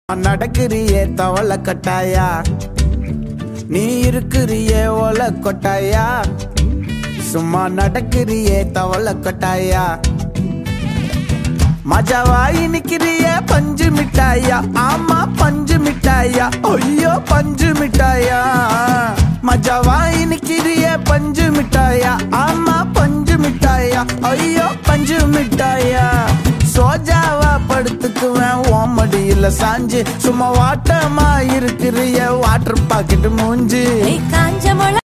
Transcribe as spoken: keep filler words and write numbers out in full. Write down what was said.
நடக்கிறியே தவள கட்டாயா, நீ இருக்கிறியே ஓல கொட்டாயா. சும்மா நடக்கிறியே தவள கொட்டாயா. மஜாவாய் நிக்கிறியே பஞ்சு மிட்டாயா. ஆமா பஞ்சு மிட்டாயா. ஐயோ பஞ்சு மிட்டாயா. மஜாவாய் நிக்கிறியே பஞ்சு மிட்டாயா. ஆமா பஞ்சு மிட்டாயா. ஐயோ பஞ்சு மிட்டாயா. சோஜாவா படுத்துக்குவேன் ஓமடியில சாஞ்சு. சும்மா வாட்டமா இருக்கிறிய வாட்டர் பாக்கெட் மூஞ்சி.